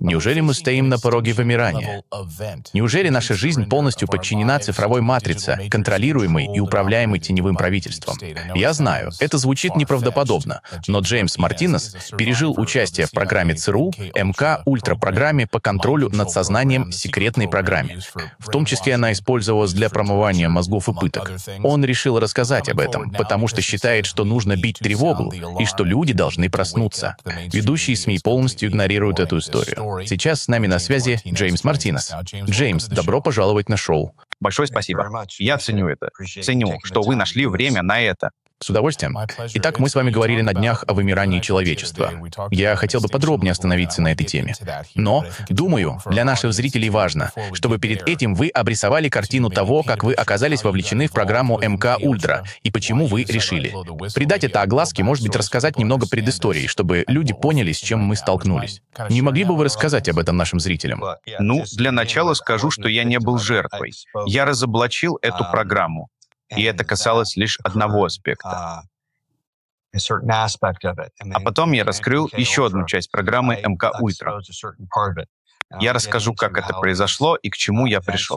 Неужели мы стоим на пороге вымирания? Неужели наша жизнь полностью подчинена цифровой матрице, контролируемой и управляемой теневым правительством? Я знаю, это звучит неправдоподобно, но Джеймс Мартинес пережил участие в программе ЦРУ МК-Ультра программе по контролю над сознанием секретной программе. В том числе она использовалась для промывания мозгов и пыток. Он решил рассказать об этом, потому что считает, что нужно бить тревогу и что люди должны проснуться. Ведущие СМИ полностью игнорируют эту историю. Сейчас с нами на связи Джеймс Мартинес. Джеймс, добро пожаловать на шоу. Большое спасибо. Я ценю это. Ценю, что вы нашли время на это. С удовольствием. Итак, мы с вами говорили на днях о вымирании человечества. Я хотел бы подробнее остановиться на этой теме. Но, думаю, для наших зрителей важно, чтобы перед этим вы обрисовали картину того, как вы оказались вовлечены в программу МК-Ультра и почему вы решили. Придать это огласке, может быть, рассказать немного предыстории, чтобы люди поняли, с чем мы столкнулись. Не могли бы вы рассказать об этом нашим зрителям? Ну, для начала скажу, что я не был жертвой. Я разоблачил эту программу. И это касалось лишь одного аспекта. А потом я раскрыл еще одну часть программы МК-Ультра. Я расскажу, как это произошло и к чему я пришел.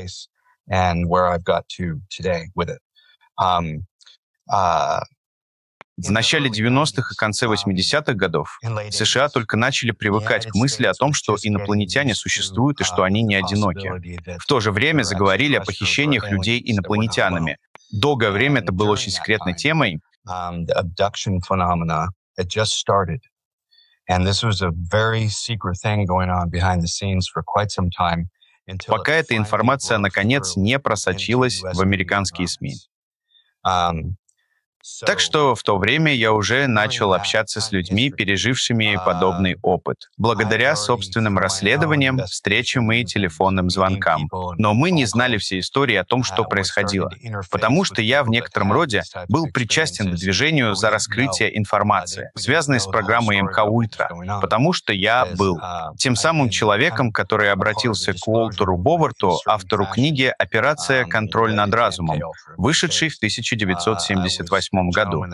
В начале 90-х и конце 80-х годов США только начали привыкать к мысли о том, что инопланетяне существуют и что они не одиноки. В то же время заговорили о похищениях людей инопланетянами. Долгое время это было очень секретной темой. Пока эта информация, наконец, не просочилась в американские СМИ. Так что в то время я уже начал общаться с людьми, пережившими подобный опыт, благодаря собственным расследованиям, встречам и телефонным звонкам. Но мы не знали всей истории о том, что происходило, потому что я в некотором роде был причастен к движению за раскрытие информации, связанной с программой МК-Ультра, потому что я был тем самым человеком, который обратился к Уолтеру Боварту, автору книги «Операция «Контроль над разумом», вышедшей в 1978 году.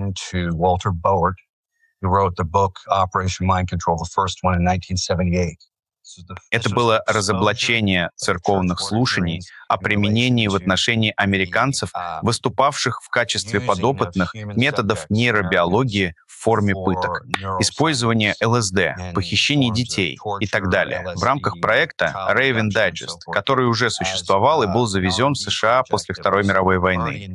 Это было разоблачение церковных слушаний о применении в отношении американцев, выступавших в качестве подопытных, методов нейробиологии в форме пыток, использования ЛСД, похищений детей и так далее в рамках проекта Raven Digest, который уже существовал и был завезен в США после Второй мировой войны.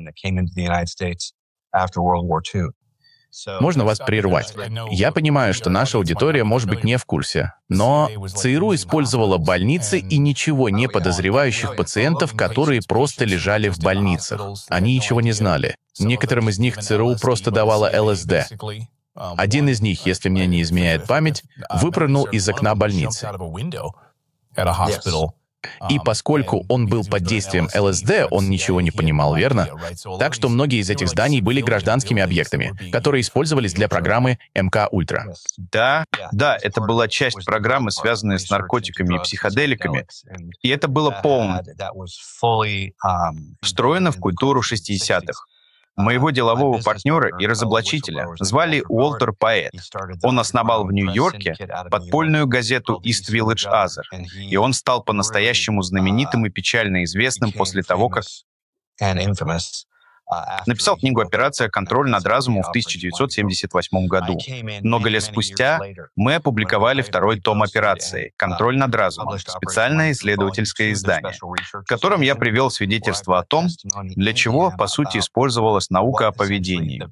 Можно вас прервать? Я понимаю, что наша аудитория может быть не в курсе, но ЦРУ использовала больницы и ничего не подозревающих пациентов, которые просто лежали в больницах. Они ничего не знали. Некоторым из них ЦРУ просто давала ЛСД. Один из них, если мне не изменяет память, выпрыгнул из окна больницы. И поскольку он был под действием ЛСД, он ничего не понимал, верно? Так что многие из этих зданий были гражданскими объектами, которые использовались для программы МК-Ультра. Да, это была часть программы, связанная с наркотиками и психоделиками. И это было полностью встроено в культуру 60-х. Моего делового партнера и разоблачителя звали Уолтер Паэт. Он основал в Нью-Йорке подпольную газету East Village Other, и он стал по-настоящему знаменитым и печально известным после того, как написал книгу «Операция «Контроль над разумом» в 1978 году. Много лет спустя мы опубликовали второй том операции «Контроль над разумом», специальное исследовательское издание, в котором я привел свидетельство о том, для чего, по сути, использовалась наука о поведении.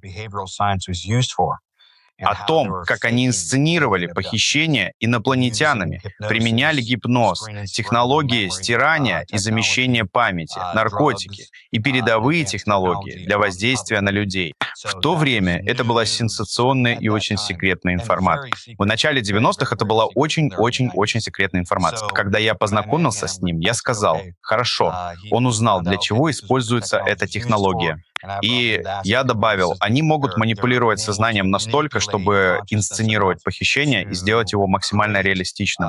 О том, как они инсценировали похищение инопланетянами, применяли гипноз, технологии стирания и замещения памяти, наркотики и передовые технологии для воздействия на людей. В то время это была сенсационная и очень секретная информация. В начале 90-х это была очень-очень-очень секретная информация. Когда я познакомился с ним, я сказал: «Хорошо, он узнал, для чего используется эта технология». И я добавил, они могут манипулировать сознанием настолько, чтобы инсценировать похищение и сделать его максимально реалистичным.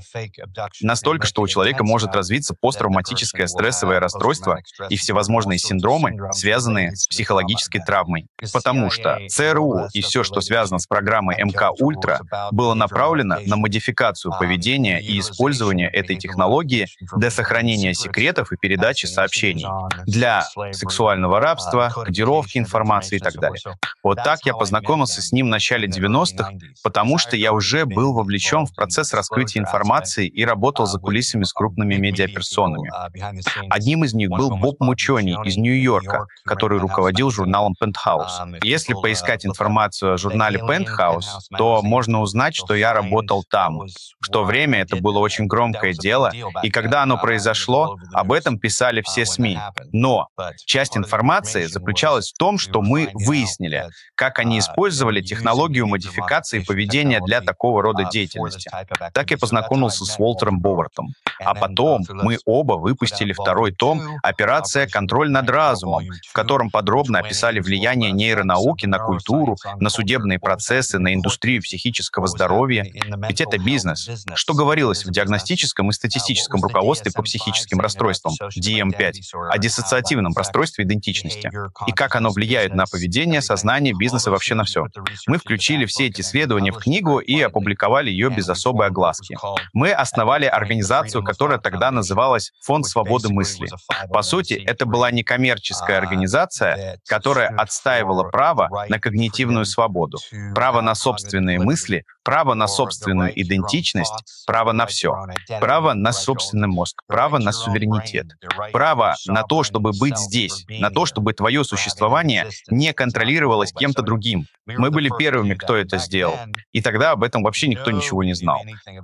Настолько, что у человека может развиться посттравматическое стрессовое расстройство и всевозможные синдромы, связанные с психологической травмой. Потому что ЦРУ и все, что связано с программой МК Ультра, было направлено на модификацию поведения и использование этой технологии для сохранения секретов и передачи сообщений, для сексуального рабства, кодировки информации и так далее. Вот так я познакомился с ним в начале 90-х, потому что я уже был вовлечен в процесс раскрытия информации и работал за кулисами с крупными медиаперсонами. Одним из них был Боб Мучони из Нью-Йорка, который руководил журналом Penthouse. Если поискать информацию о журнале Penthouse, то можно узнать, что я работал там. В то время это было очень громкое дело, и когда оно произошло, об этом писали все СМИ. Но часть информации заключалась в том, что мы выяснили, как они использовали технологию модификации поведения для такого рода деятельности. Так я познакомился с Уолтером Бовартом. А потом мы оба выпустили второй том «Операция «Контроль над разумом», в котором подробно описали влияние нейронауки на культуру, на судебные процессы, на индустрию психического здоровья. Ведь это бизнес. Что говорилось в диагностическом и статистическом руководстве по психическим расстройствам DSM-5 о диссоциативном расстройстве идентичности и как оно влияет на поведение, сознание, бизнес и вообще на все. Мы включили все эти исследования в книгу и опубликовали ее без особой огласки. Мы основали организацию, которая тогда называлась «Фонд свободы мысли». По сути, это была некоммерческая организация, которая отстаивала право на когнитивную свободу, право на собственные мысли, право на собственную идентичность, право на все, право на собственный мозг, право на суверенитет, право на то, чтобы быть здесь, на то, чтобы твое существование не контролировалось кем-то другим. Мы были первыми, кто это сделал. И тогда об этом вообще никто ничего не знал.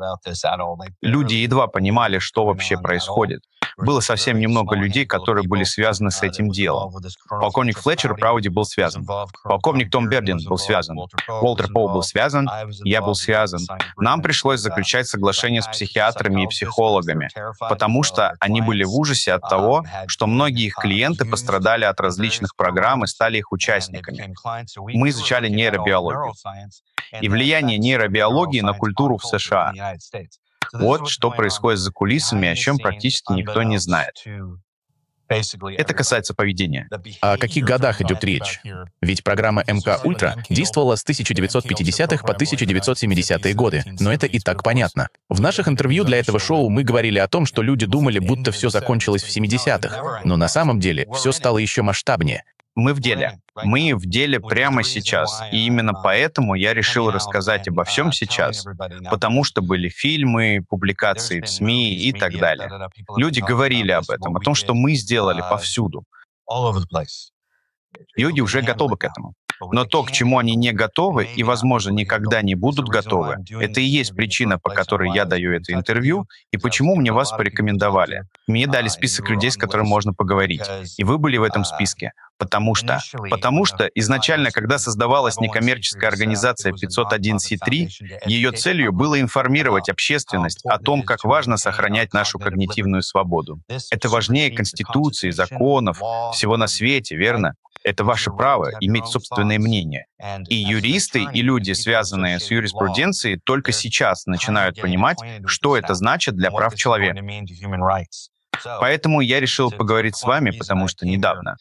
Люди едва понимали, что вообще происходит. Было совсем немного людей, которые были связаны с этим делом. Полковник Флетчер Прауди был связан. Полковник Том Бердин был связан. Уолтер Поу был связан. Я был связан. Нам пришлось заключать соглашение с психиатрами и психологами, потому что они были в ужасе от того, что многие их клиенты пострадали от различных программ и стали их участниками. Мы изучали нейробиологию и влияние нейробиологии на культуру в США. Вот что происходит за кулисами, о чем практически никто не знает. Это касается поведения. О каких годах идет речь? Ведь программа МК Ультра действовала с 1950-х по 1970-е годы, но это и так понятно. В наших интервью для этого шоу мы говорили о том, что люди думали, будто все закончилось в 70-х, но на самом деле все стало еще масштабнее. Мы в деле. Мы в деле прямо сейчас. И именно поэтому я решил рассказать обо всем сейчас, потому что были фильмы, публикации в СМИ и так далее. Люди говорили об этом, о том, что мы сделали повсюду. Люди уже готовы к этому. Но то, к чему они не готовы и, возможно, никогда не будут готовы, это и есть причина, по которой я даю это интервью, и почему мне вас порекомендовали. Мне дали список людей, с которыми можно поговорить. И вы были в этом списке. Потому что изначально, когда создавалась некоммерческая организация 501c3, ее целью было информировать общественность о том, как важно сохранять нашу когнитивную свободу. Это важнее Конституции, законов, всего на свете, верно? Это ваше право иметь собственное мнение. И юристы, и люди, связанные с юриспруденцией, только сейчас начинают понимать, что это значит для прав человека. Поэтому я решил поговорить с вами, потому что недавно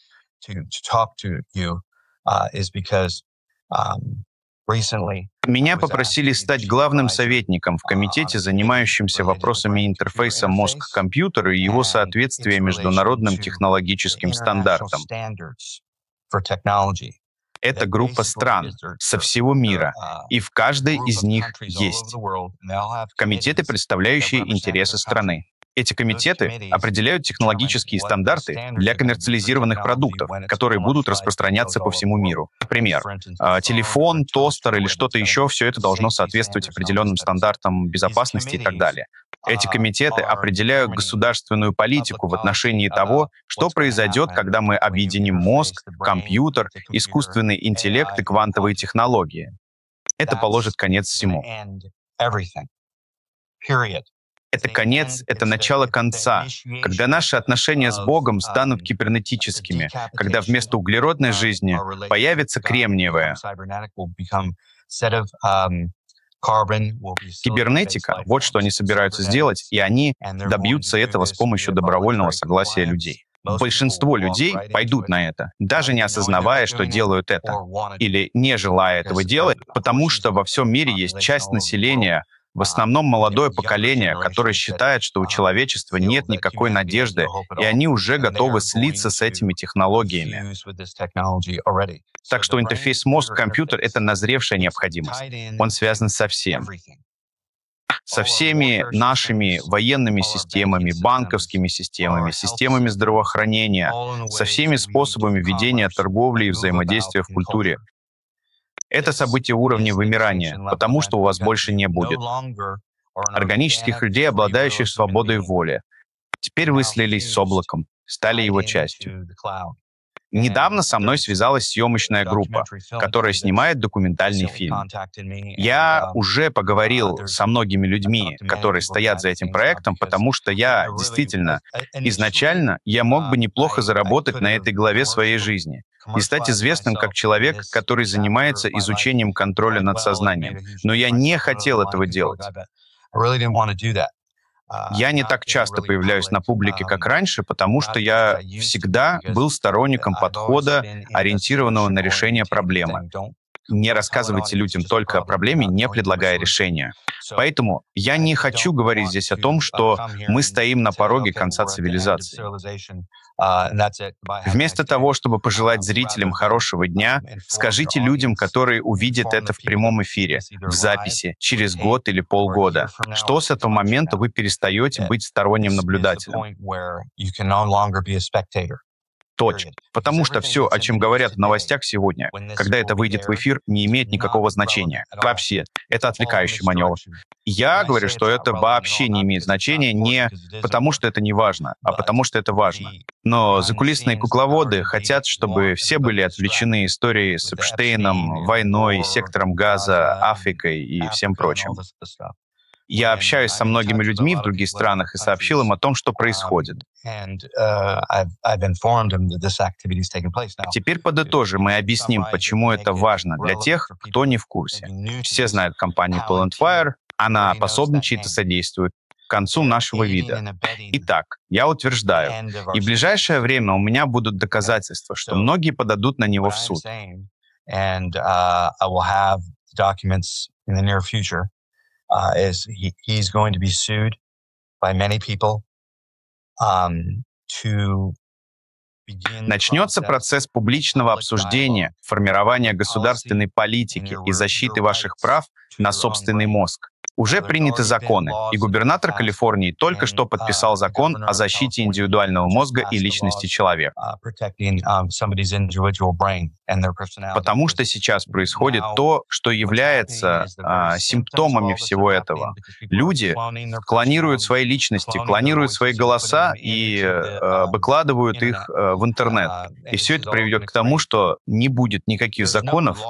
меня попросили стать главным советником в комитете, занимающемся вопросами интерфейса мозг-компьютер и его соответствия международным технологическим стандартам. Это группа стран со всего мира, и в каждой из них есть комитеты, представляющие интересы страны. Эти комитеты определяют технологические стандарты для коммерциализированных продуктов, которые будут распространяться по всему миру. Например, телефон, тостер или что-то еще, все это должно соответствовать определенным стандартам безопасности и так далее. Эти комитеты определяют государственную политику в отношении того, что произойдет, когда мы объединим мозг, компьютер, искусственный интеллект и квантовые технологии. Это положит конец всему. Это конец, это начало конца, когда наши отношения с Богом станут кибернетическими, когда вместо углеродной жизни появится кремниевая. Кибернетика — вот что они собираются сделать, и они добьются этого с помощью добровольного согласия людей. Большинство людей пойдут на это, даже не осознавая, что делают это, или не желая этого делать, потому что во всем мире есть часть населения, в основном молодое поколение, которое считает, что у человечества нет никакой надежды, и они уже готовы слиться с этими технологиями. Так что интерфейс мозг-компьютер — это назревшая необходимость. Он связан со всем. Со всеми нашими военными системами, банковскими системами, системами здравоохранения, со всеми способами ведения торговли и взаимодействия в культуре. Это событие уровня вымирания, потому что у вас больше не будет органических людей, обладающих свободой воли. Теперь вы слились с облаком, стали его частью. Недавно со мной связалась съемочная группа, которая снимает документальный фильм. Я уже поговорил со многими людьми, которые стоят за этим проектом, потому что я действительно, изначально, я мог бы неплохо заработать на этой главе своей жизни и стать известным как человек, который занимается изучением контроля над сознанием. Но я не хотел этого делать. Я не так часто появляюсь на публике, как раньше, потому что я всегда был сторонником подхода, ориентированного на решение проблемы. Не рассказывайте людям только о проблеме, не предлагая решения. Поэтому я не хочу говорить здесь о том, что мы стоим на пороге конца цивилизации. Вместо того, чтобы пожелать зрителям хорошего дня, скажите людям, которые увидят это в прямом эфире, в записи, через год или полгода, что с этого момента вы перестаете быть сторонним наблюдателем. Точно. Потому что все, о чем говорят в новостях сегодня, когда это выйдет в эфир, не имеет никакого значения. Вообще, это отвлекающий маневр. Я говорю, что это вообще не имеет значения не потому, что это не важно, а потому, что это важно. Но закулисные кукловоды хотят, чтобы все были отвлечены историей с Эпштейном, войной, сектором Газа, Африкой и всем прочим. Я общаюсь со многими людьми в других странах и сообщил им о том, что происходит. Теперь подытожим и объясним, почему это важно для тех, кто не в курсе. Все знают компанию Palantir Fire, она пособничает и содействует концу нашего вида. Итак, я утверждаю, и в ближайшее время у меня будут доказательства, что многие подадут на него в суд. He's going to be sued by many people to начнется процесс публичного обсуждения, формирования государственной политики и защиты ваших прав на собственный мозг. Уже приняты законы, и губернатор Калифорнии только что подписал закон о защите индивидуального мозга и личности человека. Потому что сейчас происходит то, что является симптомами всего этого. Люди клонируют свои личности, клонируют свои голоса и выкладывают их в интернет. И все это приведет к тому, что не будет никаких законов.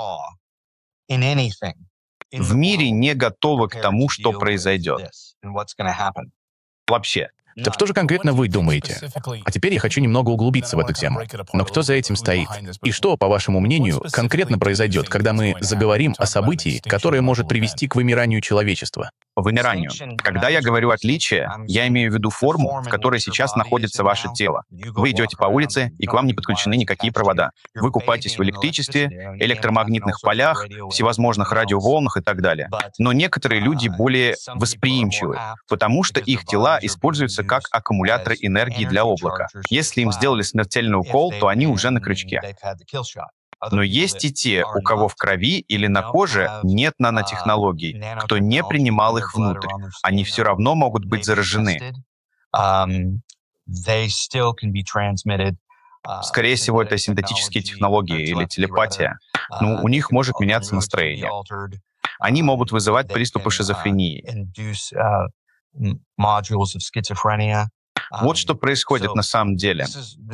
В мире не готовы к тому, что произойдет. Вообще. Так что же конкретно вы думаете? А теперь я хочу немного углубиться в эту тему. Но кто за этим стоит? И что, по вашему мнению, конкретно произойдет, когда мы заговорим о событии, которое может привести к вымиранию человечества? Вымиранию. Когда я говорю «отличие», я имею в виду форму, в которой сейчас находится ваше тело. Вы идете по улице, и к вам не подключены никакие провода. Вы купаетесь в электричестве, электромагнитных полях, всевозможных радиоволнах и так далее. Но некоторые люди более восприимчивы, потому что их тела используются как аккумуляторы энергии для облака. Если им сделали смертельный укол, то они уже на крючке. Но есть и те, у кого в крови или на коже нет нанотехнологий, кто не принимал их внутрь. Они все равно могут быть заражены. Скорее всего, это синтетические технологии или телепатия. Но у них может меняться настроение. Они могут вызывать приступы шизофрении. Вот что происходит на самом деле.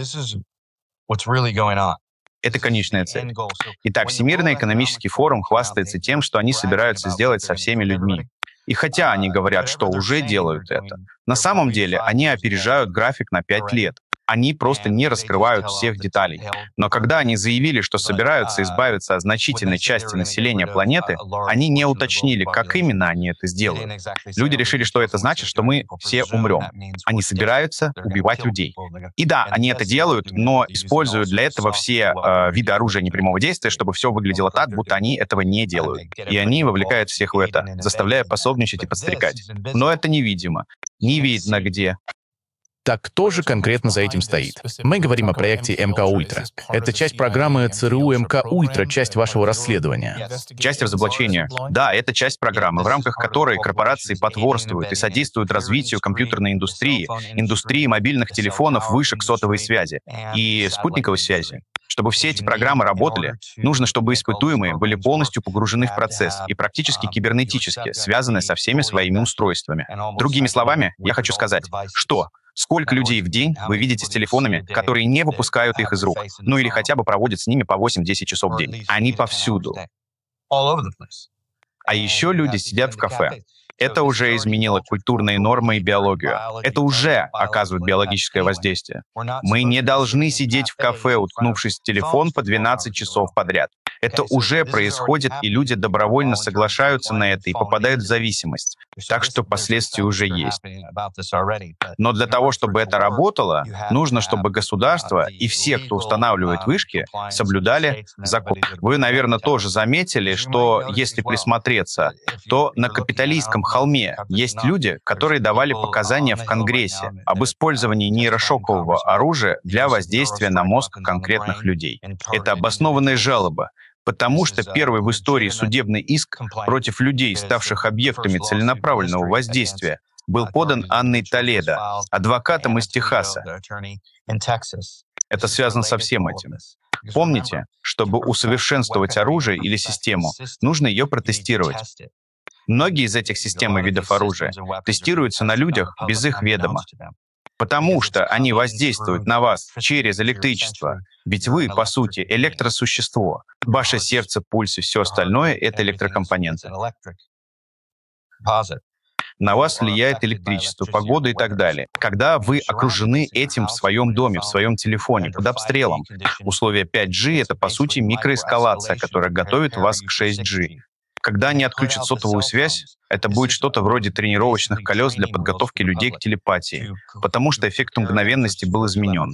Это конечная цель. Итак, Всемирный экономический форум хвастается тем, что они собираются сделать со всеми людьми. И хотя они говорят, что уже делают это, на самом деле они опережают график на 5 лет. Они просто не раскрывают всех деталей. Но когда они заявили, что собираются избавиться от значительной части населения планеты, они не уточнили, как именно они это сделают. Люди решили, что это значит, что мы все умрем. Они собираются убивать людей. И да, они это делают, но используют для этого все виды оружия непрямого действия, чтобы все выглядело так, будто они этого не делают. И они вовлекают всех в это, заставляя пособничать и подстрекать. Но это невидимо. Не видно где. Так кто же конкретно за этим стоит? Мы говорим о проекте МК Ультра. Это часть программы ЦРУ МК Ультра, часть вашего расследования. Часть разоблачения. Да, это часть программы, в рамках которой корпорации потворствуют и содействуют развитию компьютерной индустрии мобильных телефонов, вышек сотовой связи и спутниковой связи. Чтобы все эти программы работали, нужно, чтобы испытуемые были полностью погружены в процесс и практически кибернетически связаны со всеми своими устройствами. Другими словами, я хочу сказать, что сколько людей в день вы видите с телефонами, которые не выпускают их из рук, ну или хотя бы проводят с ними по 8-10 часов в день. Они повсюду. А еще люди сидят в кафе. Это уже изменило культурные нормы и биологию. Это уже оказывает биологическое воздействие. Мы не должны сидеть в кафе, уткнувшись в телефон по 12 часов подряд. Это уже происходит, и люди добровольно соглашаются на это и попадают в зависимость. Так что последствия уже есть. Но для того, чтобы это работало, нужно, чтобы государство и все, кто устанавливает вышки, соблюдали закон. Вы, наверное, тоже заметили, что если присмотреться, то на капиталистском холме есть люди, которые давали показания в Конгрессе об использовании нейрошокового оружия для воздействия на мозг конкретных людей. Это обоснованная жалоба, потому что первый в истории судебный иск против людей, ставших объектами целенаправленного воздействия, был подан Анной Толедо, адвокатом из Техаса. Это связано со всем этим. Помните, чтобы усовершенствовать оружие или систему, нужно ее протестировать. Многие из этих систем и видов оружия тестируются на людях без их ведома, потому что они воздействуют на вас через электричество. Ведь вы, по сути, электросущество. Ваше сердце, пульс и все остальное — это электрокомпоненты. На вас влияет электричество, погода и так далее. Когда вы окружены этим в своем доме, в своем телефоне, под обстрелом, условия 5G — это, по сути, микроэскалация, которая готовит вас к 6G. Когда они отключат сотовую связь, это будет что-то вроде тренировочных колес для подготовки людей к телепатии, потому что эффект мгновенности был изменен.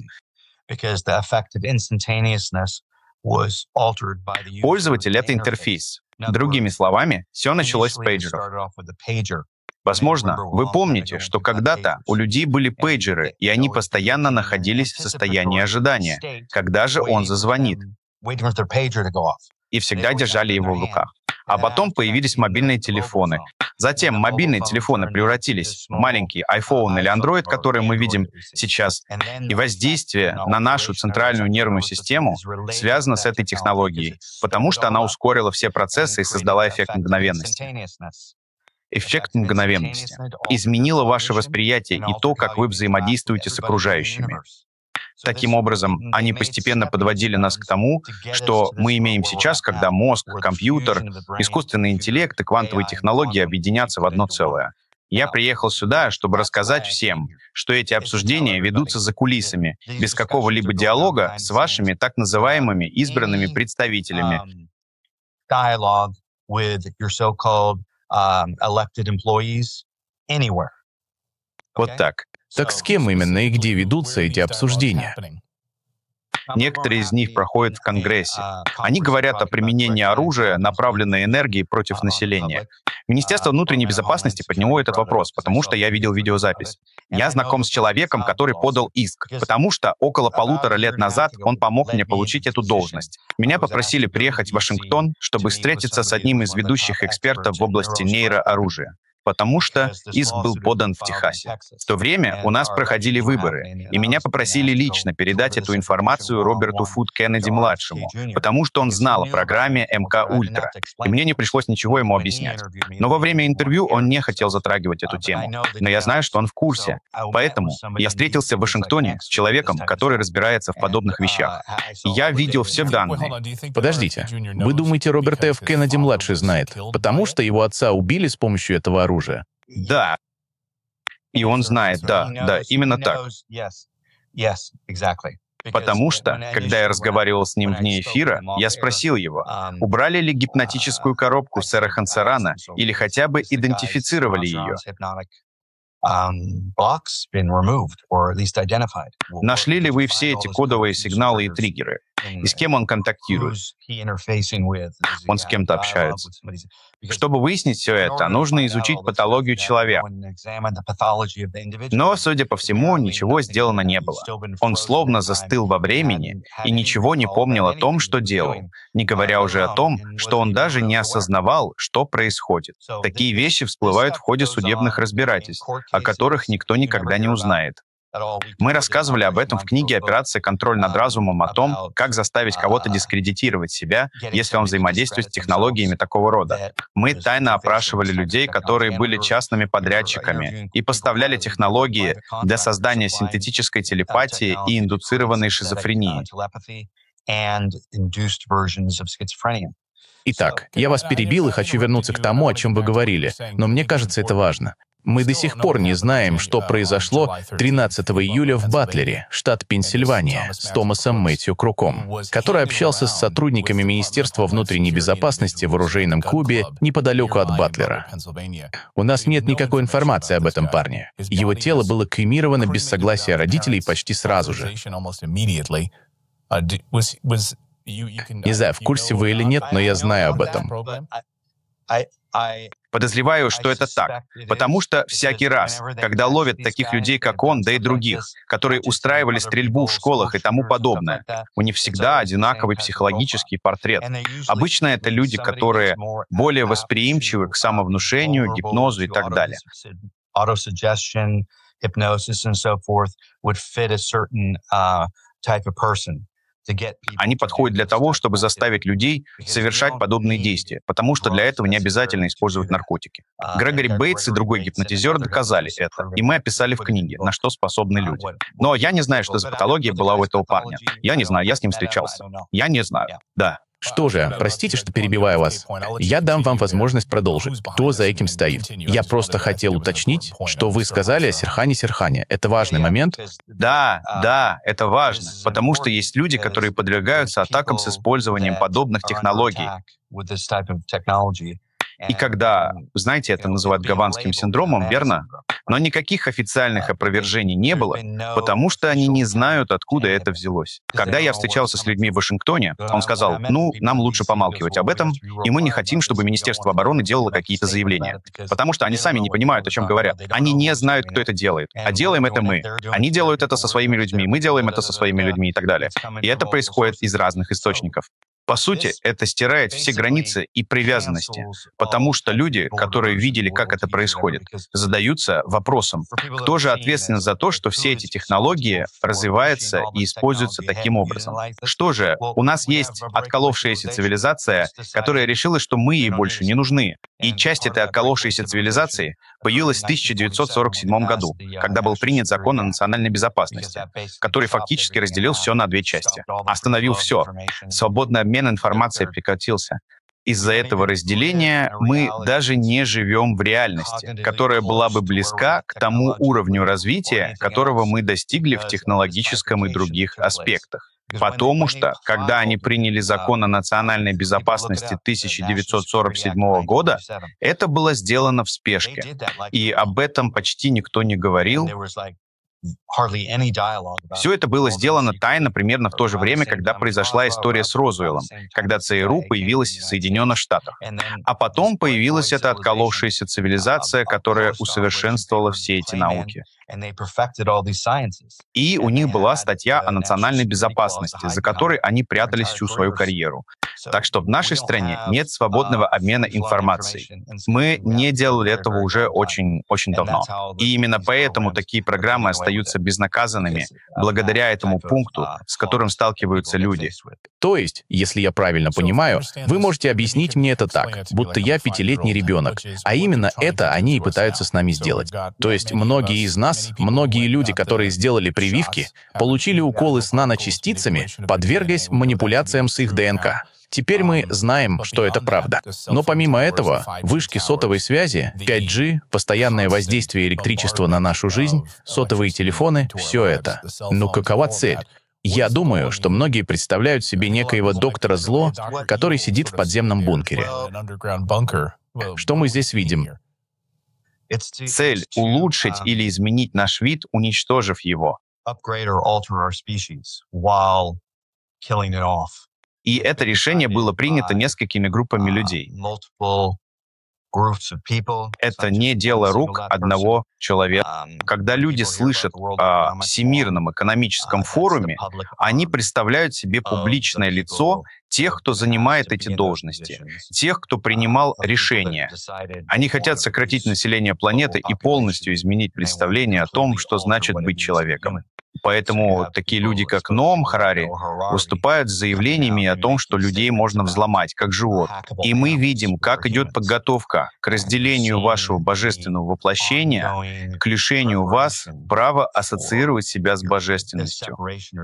Пользователь — это интерфейс. Другими словами, все началось с пейджеров. Возможно, вы помните, что когда-то у людей были пейджеры, и они постоянно находились в состоянии ожидания, когда же он зазвонит, и всегда держали его в руках. А потом появились мобильные телефоны. Затем мобильные телефоны превратились в маленький iPhone или Android, которые мы видим сейчас. И воздействие на нашу центральную нервную систему связано с этой технологией, потому что она ускорила все процессы и создала эффект мгновенности. Эффект мгновенности изменила ваше восприятие и то, как вы взаимодействуете с окружающими. Таким образом, они постепенно подводили нас к тому, что мы имеем сейчас, когда мозг, компьютер, искусственный интеллект и квантовые технологии объединятся в одно целое. Я приехал сюда, чтобы рассказать всем, что эти обсуждения ведутся за кулисами, без какого-либо диалога с вашими так называемыми избранными представителями. Вот так. Так с кем именно и где ведутся эти обсуждения? Некоторые из них проходят в Конгрессе. Они говорят о применении оружия, направленной энергии против населения. Министерство внутренней безопасности подняло этот вопрос, потому что я видел видеозапись. Я знаком с человеком, который подал иск, потому что около 1,5 лет назад он помог мне получить эту должность. Меня попросили приехать в Вашингтон, чтобы встретиться с одним из ведущих экспертов в области нейрооружия, потому что иск был подан в Техасе. В то время у нас проходили выборы, и меня попросили лично передать эту информацию Роберту Фуд Кеннеди-младшему, потому что он знал о программе МК Ультра, и мне не пришлось ничего ему объяснять. Но во время интервью он не хотел затрагивать эту тему, но я знаю, что он в курсе. Поэтому я встретился в Вашингтоне с человеком, который разбирается в подобных вещах. И я видел все данные. Подождите, вы думаете, Роберт Ф. Кеннеди-младший знает, потому что его отца убили с помощью этого оружия? оружия. Да. И он знает, да, именно так. Потому что, когда я разговаривал с ним вне эфира, я спросил его, убрали ли гипнотическую коробку сэра Хансарана или хотя бы идентифицировали ее. Нашли ли вы все эти кодовые сигналы и триггеры? И с кем он контактирует? Он с кем-то общается. Чтобы выяснить все это, нужно изучить патологию человека. Но, судя по всему, ничего сделано не было. Он словно застыл во времени и ничего не помнил о том, что делал, не говоря уже о том, что он даже не осознавал, что происходит. Такие вещи всплывают в ходе судебных разбирательств, о которых никто никогда не узнает. Мы рассказывали об этом в книге «Операция «Контроль над разумом», о том, как заставить кого-то дискредитировать себя, если он взаимодействует с технологиями такого рода. Мы тайно опрашивали людей, которые были частными подрядчиками, и поставляли технологии для создания синтетической телепатии и индуцированной шизофрении. Итак, я вас перебил и хочу вернуться к тому, о чем вы говорили, но мне кажется, это важно. Мы до сих пор не знаем, что произошло 13 июля в Батлере, штат Пенсильвания, с Томасом Мэтью Круком, который общался с сотрудниками Министерства внутренней безопасности в оружейном клубе неподалеку от Батлера. У нас нет никакой информации об этом парне. Его тело было кремировано без согласия родителей почти сразу же. Не знаю, в курсе вы или нет, но я знаю об этом. Подозреваю, что это так, потому что всякий раз, когда ловят таких людей, как он, да и других, которые устраивали стрельбу в школах и тому подобное, у них всегда одинаковый психологический портрет. Обычно это люди, которые более восприимчивы к самовнушению, гипнозу и так далее. Они подходят для того, чтобы заставить людей совершать подобные действия, потому что для этого не обязательно использовать наркотики. Грегори Бейтс и другой гипнотизер доказали это, и мы описали в книге, на что способны люди. Но я не знаю, что за патология была у этого парня. Я не знаю, я с ним встречался. Я не знаю. Да. Что же, простите, что перебиваю вас. Я дам вам возможность продолжить. Кто за этим стоит? Я просто хотел уточнить, что вы сказали о Сирхане Сирхане. Это важный момент. Да, это важно, потому что есть люди, которые подвергаются атакам с использованием подобных технологий. И когда, знаете, это называют гаванским синдромом, верно? Но никаких официальных опровержений не было, потому что они не знают, откуда это взялось. Когда я встречался с людьми в Вашингтоне, он сказал, нам лучше помалкивать об этом, и мы не хотим, чтобы Министерство обороны делало какие-то заявления. Потому что они сами не понимают, о чем говорят. Они не знают, кто это делает. А делаем это мы. Они делают это со своими людьми, мы делаем это со своими людьми и так далее. И это происходит из разных источников. По сути, это стирает все границы и привязанности, потому что люди, которые видели, как это происходит, задаются вопросом, кто же ответственен за то, что все эти технологии развиваются и используются таким образом? Что же, у нас есть отколовшаяся цивилизация, которая решила, что мы ей больше не нужны. И часть этой отколовшейся цивилизации появилась в 1947 году, когда был принят закон о национальной безопасности, который фактически разделил все на две части, остановил все. Свободный обмен информацией прекратился. Из-за этого разделения мы даже не живем в реальности, которая была бы близка к тому уровню развития, которого мы достигли в технологическом и других аспектах. Потому что, когда они приняли закон о национальной безопасности 1947 года, это было сделано в спешке. И об этом почти никто не говорил. Все это было сделано тайно примерно в то же время, когда произошла история с Розуэллом, когда ЦРУ появилась в Соединенных Штатах. А потом появилась эта отколовшаяся цивилизация, которая усовершенствовала все эти науки. И у них была статья о национальной безопасности, за которой они прятались всю свою карьеру. Так что в нашей стране нет свободного обмена информацией. Мы не делали этого уже очень давно. И именно поэтому такие программы остаются безнаказанными, благодаря этому пункту, с которым сталкиваются люди. То есть, если я правильно понимаю, вы можете объяснить мне это так, будто я 5-летний ребенок, а именно это они и пытаются с нами сделать. То есть многие из нас, многие люди, которые сделали прививки, получили уколы с наночастицами, подвергаясь манипуляциям с их ДНК. Теперь мы знаем, что это правда. Но помимо этого, вышки сотовой связи, 5G, постоянное воздействие электричества на нашу жизнь, сотовые телефоны — все это. Ну какова цель? Я думаю, что многие представляют себе некоего доктора зло, который сидит в подземном бункере. Что мы здесь видим? Цель — улучшить или изменить наш вид, уничтожив его. И это решение было принято несколькими группами людей. Это не дело рук одного человека. Когда люди слышат о Всемирном экономическом форуме, они представляют себе публичное лицо тех, кто занимает эти должности, тех, кто принимал решения. Они хотят сократить население планеты и полностью изменить представление о том, что значит быть человеком. Поэтому такие люди, как Ноам Харари, выступают с заявлениями о том, что людей можно взломать, как животных. И мы видим, как идет подготовка к разделению вашего божественного воплощения, к лишению вас права ассоциировать себя с божественностью.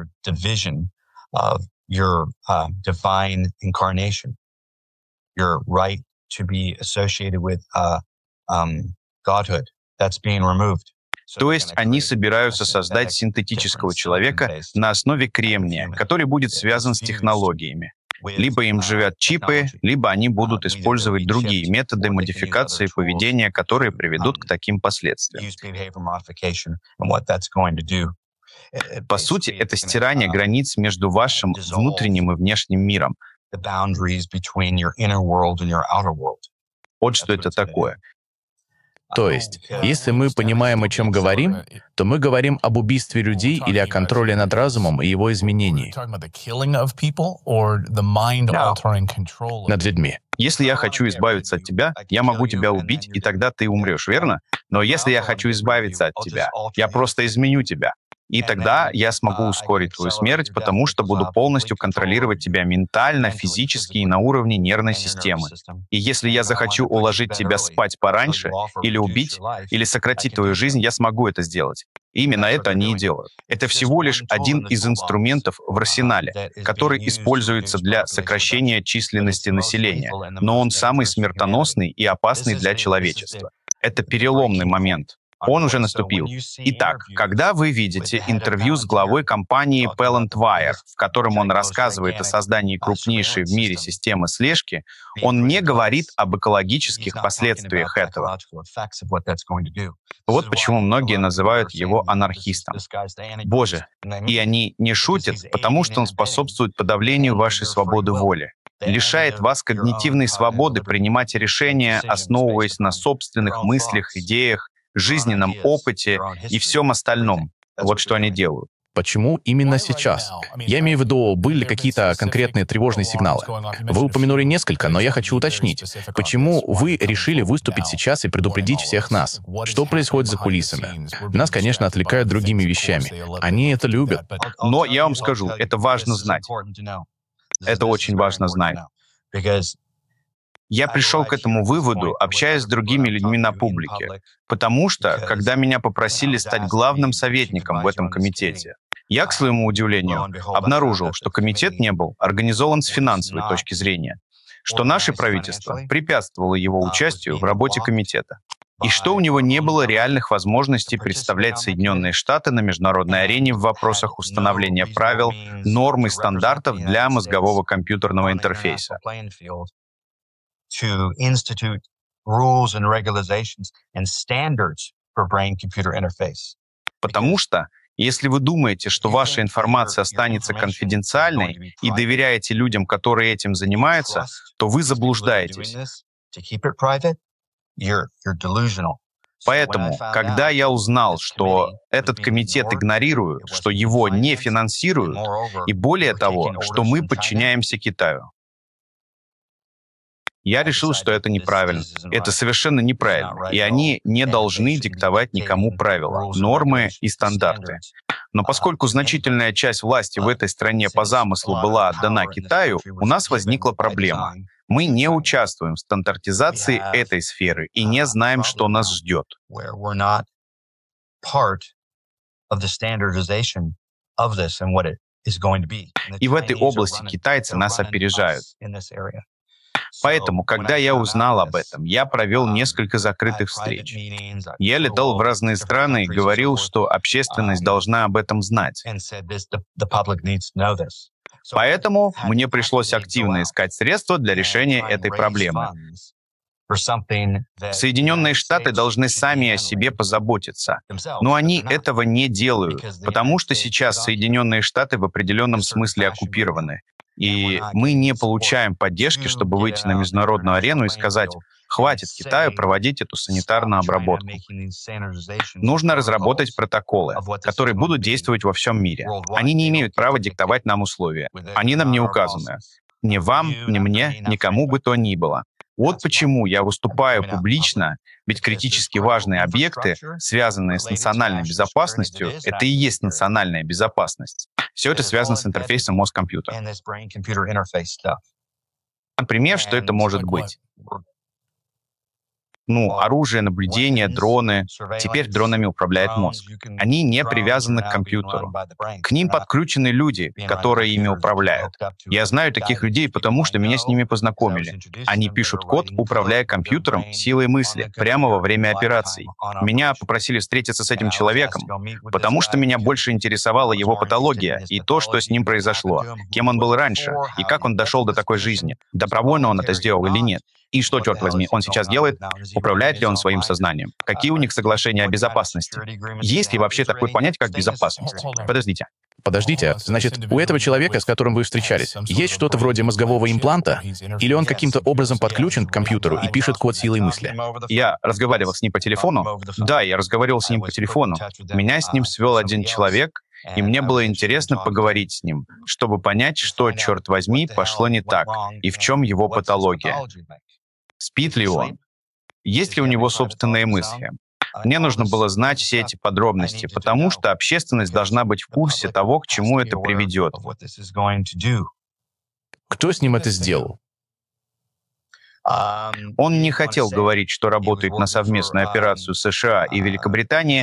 То есть они собираются создать синтетического человека на основе кремния, который будет связан с технологиями. Либо им живят чипы, либо они будут использовать другие методы модификации поведения, которые приведут к таким последствиям. По сути, это стирание границ между вашим внутренним и внешним миром. Вот что это такое. То есть, если мы понимаем, о чем говорим, то мы говорим об убийстве людей или о контроле над разумом и его изменении. Над людьми. Если я хочу избавиться от тебя, я могу тебя убить, и тогда ты умрешь, верно? Но если я хочу избавиться от тебя, я просто изменю тебя. И тогда я смогу ускорить твою смерть, потому что буду полностью контролировать тебя ментально, физически и на уровне нервной системы. И если я захочу уложить тебя спать пораньше, или убить, или сократить твою жизнь, я смогу это сделать. Именно это они и делают. Это всего лишь один из инструментов в арсенале, который используется для сокращения численности населения, но он самый смертоносный и опасный для человечества. Это переломный момент. Он уже наступил. Итак, когда вы видите интервью с главой компании Palantir, в котором он рассказывает о создании крупнейшей в мире системы слежки, он не говорит об экологических последствиях этого. Вот почему многие называют его анархистом. Боже, и они не шутят, потому что он способствует подавлению вашей свободы воли, лишает вас когнитивной свободы принимать решения, основываясь на собственных мыслях, идеях, жизненном опыте и всем остальном. Вот что они делают. Почему именно сейчас? Я имею в виду, были какие-то конкретные тревожные сигналы. Вы упомянули несколько, но я хочу уточнить. Почему вы решили выступить сейчас и предупредить всех нас? Что происходит за кулисами? Нас, конечно, отвлекают другими вещами. Они это любят. Но я вам скажу, это важно знать. Это очень важно знать. Я пришел к этому выводу, общаясь с другими людьми на публике, потому что, когда меня попросили стать главным советником в этом комитете, я, к своему удивлению, обнаружил, что комитет не был организован с финансовой точки зрения, что наше правительство препятствовало его участию в работе комитета, и что у него не было реальных возможностей представлять Соединенные Штаты на международной арене в вопросах установления правил, норм и стандартов для мозгового компьютерного интерфейса. To institute rules and regulations and standards for brain-computer interface. Потому что, если вы думаете, что ваша информация останется конфиденциальной и доверяете людям, которые этим занимаются, то вы заблуждаетесь. Поэтому, когда я узнал, что этот комитет игнорируют, что его не финансируют, и более того, что мы подчиняемся Китаю, я решил, что это неправильно. Это совершенно неправильно. И они не должны диктовать никому правила, нормы и стандарты. Но поскольку значительная часть власти в этой стране по замыслу была отдана Китаю, у нас возникла проблема. Мы не участвуем в стандартизации этой сферы и не знаем, что нас ждет. И в этой области китайцы нас опережают. Поэтому, когда я узнал об этом, я провел несколько закрытых встреч. Я летал в разные страны и говорил, что общественность должна об этом знать. Поэтому мне пришлось активно искать средства для решения этой проблемы. Соединенные Штаты должны сами о себе позаботиться, но они этого не делают, потому что сейчас Соединенные Штаты в определенном смысле оккупированы. И мы не получаем поддержки, чтобы выйти на международную арену и сказать: хватит Китаю проводить эту санитарную обработку. Нужно разработать протоколы, которые будут действовать во всем мире. Они не имеют права диктовать нам условия. Они нам не указаны. Ни вам, ни мне, никому бы то ни было. Вот почему я выступаю публично, ведь критически важные объекты, связанные с национальной безопасностью, это и есть национальная безопасность. Все это связано с интерфейсом мозг-компьютер. Например, что это может быть? Оружие, наблюдение, дроны. Теперь дронами управляет мозг. Они не привязаны к компьютеру. К ним подключены люди, которые ими управляют. Я знаю таких людей, потому что меня с ними познакомили. Они пишут код, управляя компьютером силой мысли, прямо во время операций. Меня попросили встретиться с этим человеком, потому что меня больше интересовала его патология и то, что с ним произошло, кем он был раньше и как он дошел до такой жизни, добровольно он это сделал или нет. И что, черт возьми, он сейчас делает? Управляет ли он своим сознанием? Какие у них соглашения о безопасности? Есть ли вообще такое понятие, как безопасность? Подождите, значит, у этого человека, с которым вы встречались, есть что-то вроде мозгового импланта? Или он каким-то образом подключен к компьютеру и пишет код силой мысли? Я разговаривал с ним по телефону. Да, я разговаривал с ним по телефону. Меня с ним свел один человек, и мне было интересно поговорить с ним, чтобы понять, что, черт возьми, пошло не так, и в чем его патология. Спит ли он? Есть ли у него собственные мысли? Мне нужно было знать все эти подробности, потому что общественность должна быть в курсе того, к чему это приведет. Кто с ним это сделал? Он не хотел говорить, что работает на совместную операцию США и Великобритании.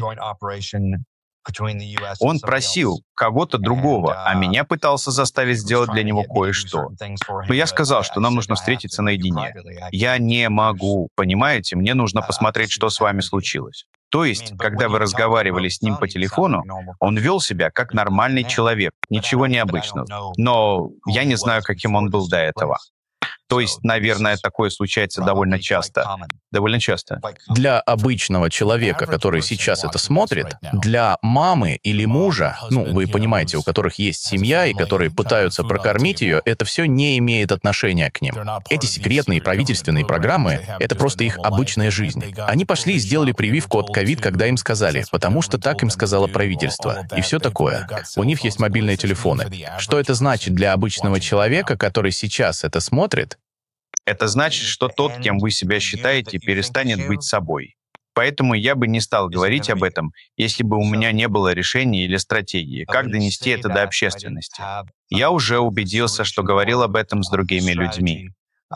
Он просил кого-то другого, а меня пытался заставить сделать для него кое-что. Но я сказал, что нам нужно встретиться наедине. Я не могу, понимаете, мне нужно посмотреть, что с вами случилось. То есть, когда вы разговаривали с ним по телефону, он вел себя как нормальный человек, ничего необычного. Но я не знаю, каким он был до этого. То есть, наверное, такое случается довольно часто. Довольно часто. Для обычного человека, который сейчас это смотрит, для мамы или мужа, вы понимаете, у которых есть семья и которые пытаются прокормить ее, это все не имеет отношения к ним. Эти секретные правительственные программы — это просто их обычная жизнь. Они пошли и сделали прививку от ковид, когда им сказали, потому что так им сказало правительство, и все такое. У них есть мобильные телефоны. Что это значит для обычного человека, который сейчас это смотрит? Это значит, что тот, кем вы себя считаете, перестанет быть собой. Поэтому я бы не стал говорить об этом, если бы у меня не было решения или стратегии, как донести это до общественности. Я уже убедился, что говорил об этом с другими людьми.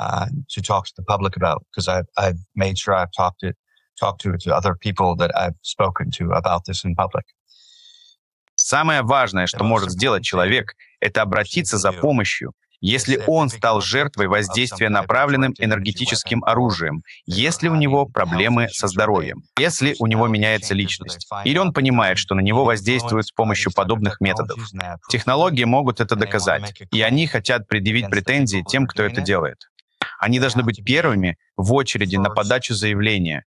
Самое важное, что может сделать человек, это обратиться за помощью, если он стал жертвой воздействия направленным энергетическим оружием, если у него проблемы со здоровьем, если у него меняется личность, или он понимает, что на него воздействуют с помощью подобных методов. Технологии могут это доказать, и они хотят предъявить претензии тем, кто это делает. Они должны быть первыми в очереди на подачу заявления.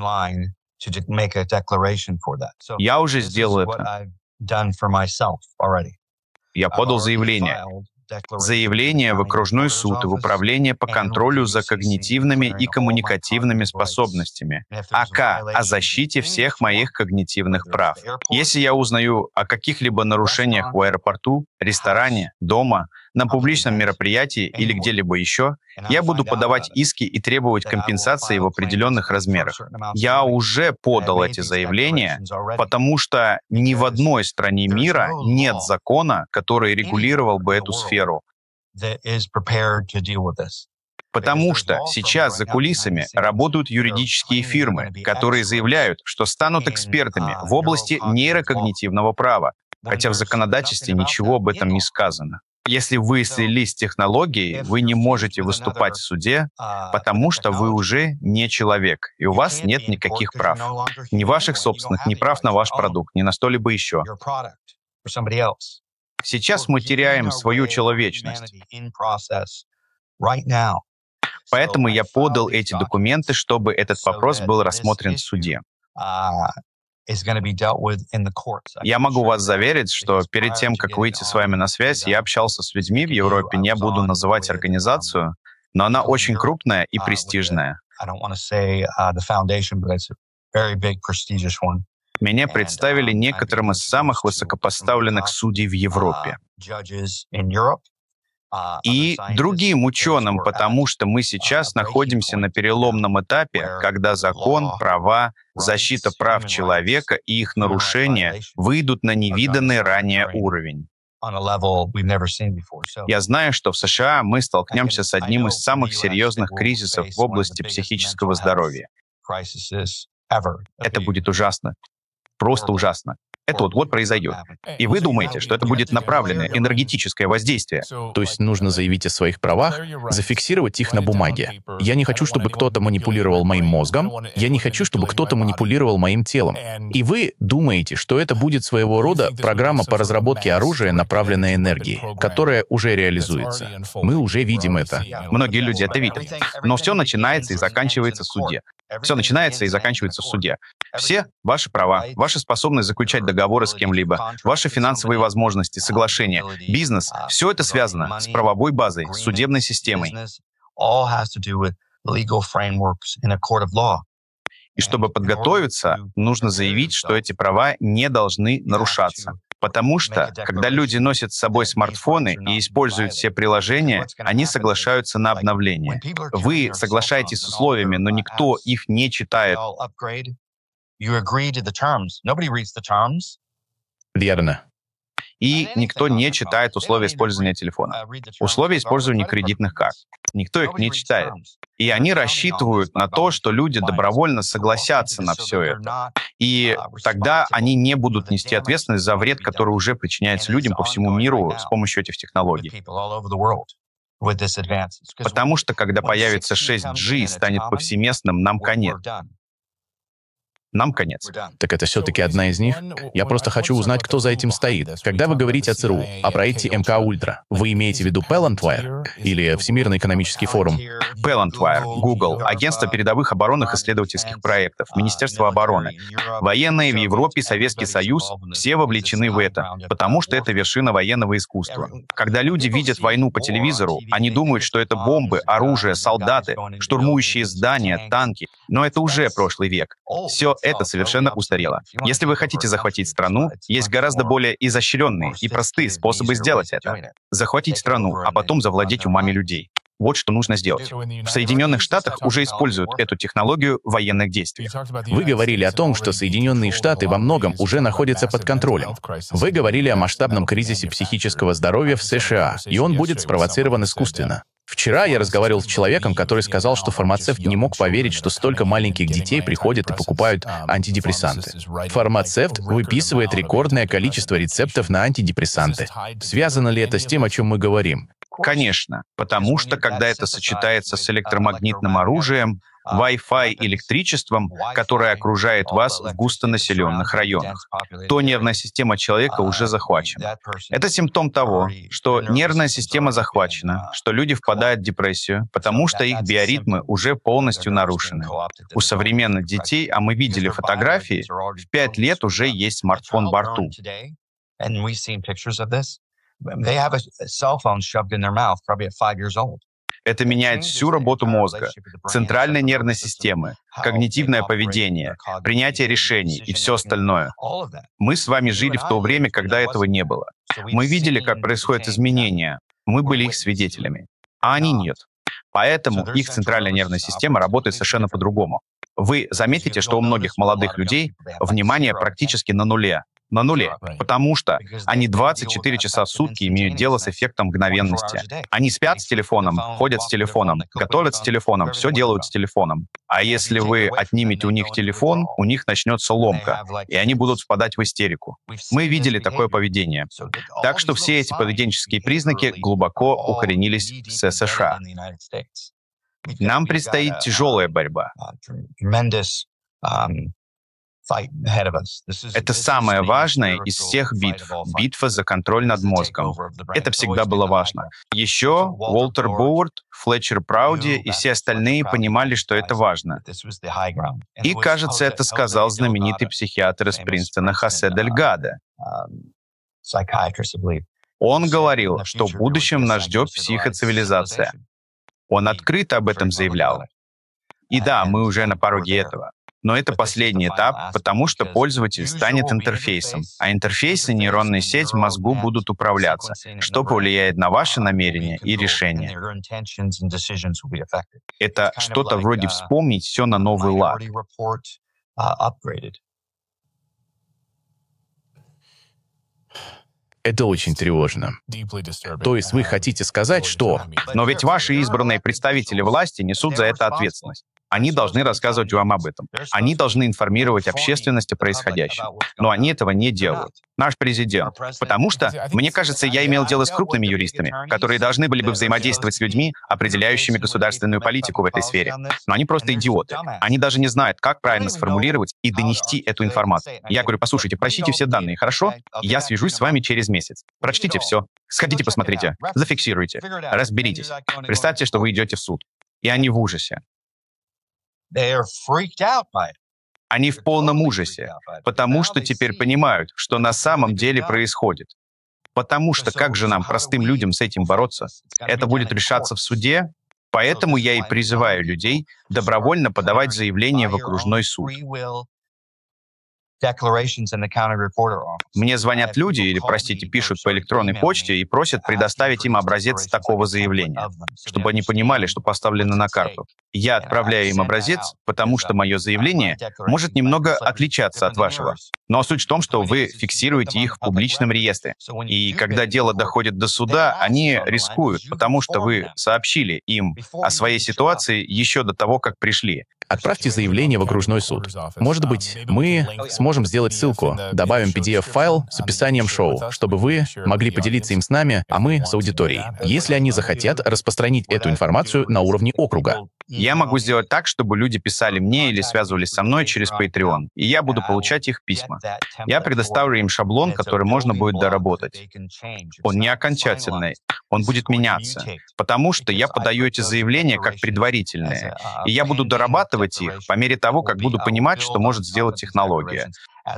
Я уже сделал это. Я подал заявление. Заявление в окружной суд и в Управление по контролю за когнитивными и коммуникативными способностями, АК, о защите всех моих когнитивных прав. Если я узнаю о каких-либо нарушениях в аэропорту, ресторане, дома, на публичном мероприятии или где-либо еще, я буду подавать иски и требовать компенсации в определенных размерах. Я уже подал эти заявления, потому что ни в одной стране мира нет закона, который регулировал бы эту сферу. Потому что сейчас за кулисами работают юридические фирмы, которые заявляют, что станут экспертами в области нейрокогнитивного права. хотя в законодательстве ничего об этом не сказано. Если вы слились с технологией, вы не можете выступать в суде, потому что вы уже не человек, и у вас нет никаких прав. Ни ваших собственных, ни прав на ваш продукт, ни на что-либо еще. Сейчас мы теряем свою человечность. Поэтому я подал эти документы, чтобы этот вопрос был рассмотрен в суде. Я могу вас заверить, что перед тем, как выйти с вами на связь, я общался с людьми в Европе, не буду называть организацию, но она очень крупная и престижная. Меня представили некоторым из самых высокопоставленных судей в Европе. И другим ученым, потому что мы сейчас находимся на переломном этапе, когда закон, права, защита прав человека и их нарушения выйдут на невиданный ранее уровень. Я знаю, что в США мы столкнемся с одним из самых серьезных кризисов в области психического здоровья. Это будет ужасно. Просто ужасно. Это вот произойдет. И вы думаете, что это будет направленное энергетическое воздействие. То есть нужно заявить о своих правах, зафиксировать их на бумаге. Я не хочу, чтобы кто-то манипулировал моим мозгом, я не хочу, чтобы кто-то манипулировал моим телом. И вы думаете, что это будет своего рода программа по разработке оружия направленной энергии, которая уже реализуется. Мы уже видим это. Многие люди это видят. Но все начинается и заканчивается в суде. Все начинается и заканчивается в суде. Все ваши права, ваша способность заключать договоры с кем-либо, ваши финансовые возможности, соглашения, бизнес — все это связано с правовой базой, с судебной системой. И чтобы подготовиться, нужно заявить, что эти права не должны нарушаться. Потому что, когда люди носят с собой смартфоны и используют все приложения, они соглашаются на обновление. Вы соглашаетесь с условиями, но никто их не читает. Верно. И никто не читает условия использования телефона. Условия использования кредитных карт. Никто их не читает. И они рассчитывают на то, что люди добровольно согласятся на все это. И тогда они не будут нести ответственность за вред, который уже причиняется людям по всему миру с помощью этих технологий. Потому что, когда появится 6G и станет повсеместным, нам конец. Нам конец. Так это все-таки одна из них? Я просто хочу узнать, кто за этим стоит. Когда вы говорите о ЦРУ, о проекте МК Ультра, вы имеете в виду Palantir или Всемирный экономический форум? Palantir, Google, Агентство передовых оборонных исследовательских проектов, Министерство обороны, военные в Европе, Советский Союз — все вовлечены в это, потому что это вершина военного искусства. Когда люди видят войну по телевизору, они думают, что это бомбы, оружие, солдаты, штурмующие здания, танки. Но это уже прошлый век. Все это совершенно устарело. Если вы хотите захватить страну, есть гораздо более изощренные и простые способы сделать это. Захватить страну, а потом завладеть умами людей. Вот что нужно сделать. В Соединенных Штатах уже используют эту технологию в военных действиях. Вы говорили о том, что Соединенные Штаты во многом уже находятся под контролем. Вы говорили о масштабном кризисе психического здоровья в США, и он будет спровоцирован искусственно. Вчера я разговаривал с человеком, который сказал, что фармацевт не мог поверить, что столько маленьких детей приходят и покупают антидепрессанты. Фармацевт выписывает рекордное количество рецептов на антидепрессанты. Связано ли это с тем, о чем мы говорим? Конечно, потому что, когда это сочетается с электромагнитным оружием, Wi-Fi и электричеством, которое окружает вас в густонаселенных районах, то нервная система человека уже захвачена. Это симптом того, что нервная система захвачена, что люди впадают в депрессию, потому что их биоритмы уже полностью нарушены. У современных детей, а мы видели фотографии, в 5 лет уже есть смартфон в борту. Это меняет всю работу мозга, центральной нервной системы, когнитивное поведение, принятие решений и все остальное. Мы с вами жили в то время, когда этого не было. Мы видели, как происходят изменения. Мы были их свидетелями. А они нет. Поэтому их центральная нервная система работает совершенно по-другому. Вы заметите, что у многих молодых людей внимание практически на нуле. на нуле, потому что они 24 часа в сутки имеют дело с эффектом мгновенности. Они спят с телефоном, ходят с телефоном, готовят с телефоном, все делают с телефоном. А если вы отнимете у них телефон, у них начнется ломка, и они будут впадать в истерику. Мы видели такое поведение. Так что все эти поведенческие признаки глубоко укоренились в США. Нам предстоит тяжелая борьба. Это самое важное из всех битв. Битва за контроль над мозгом. Это всегда было важно. Еще Уолтер Боуэрт, Флетчер Прауди и все остальные понимали, что это важно. И, кажется, это сказал знаменитый психиатр из Принстона Хосе Дельгадо. Он говорил, что в будущем нас ждет психоцивилизация. Он открыто об этом заявлял. И да, мы уже на пороге этого. Но это последний этап, потому что пользователь станет интерфейсом, а интерфейсы нейронной сети в мозгу будут управляться, что повлияет на ваши намерения и решения. Это что-то вроде вспомнить все на новый лад. Это очень тревожно. То есть вы хотите сказать, что... Но ведь ваши избранные представители власти несут за это ответственность. Они должны рассказывать вам об этом. Они должны информировать общественность о происходящем. Но они этого не делают. Наш президент. Потому что, мне кажется, я имел дело с крупными юристами, которые должны были бы взаимодействовать с людьми, определяющими государственную политику в этой сфере. Но они просто идиоты. Они даже не знают, как правильно сформулировать и донести эту информацию. Я говорю, послушайте, просите все данные, хорошо? Я свяжусь с вами через месяц. Прочтите все. Сходите, посмотрите. Зафиксируйте. Разберитесь. Представьте, что вы идете в суд. И они в ужасе. Они в полном ужасе, потому что теперь понимают, что на самом деле происходит. Потому что как же нам, простым людям, с этим бороться? Это будет решаться в суде, поэтому я и призываю людей добровольно подавать заявление в окружной суд. Мне звонят люди, или, простите, пишут по электронной почте и просят предоставить им образец такого заявления, чтобы они понимали, что поставлено на карту. Я отправляю им образец, потому что мое заявление может немного отличаться от вашего. Но суть в том, что вы фиксируете их в публичном реестре. И когда дело доходит до суда, они рискуют, потому что вы сообщили им о своей ситуации еще до того, как пришли. Отправьте заявление в окружной суд. Может быть, мы сможем сделать ссылку, добавим PDF-файл с описанием шоу, чтобы вы могли поделиться им с нами, а мы с аудиторией, если они захотят распространить эту информацию на уровне округа. Я могу сделать так, чтобы люди писали мне или связывались со мной через Patreon, и я буду получать их письма. Я предоставлю им шаблон, который можно будет доработать. Он не окончательный, он будет меняться, потому что я подаю эти заявления как предварительные, и я буду дорабатывать их по мере того, как буду понимать, что может сделать технология.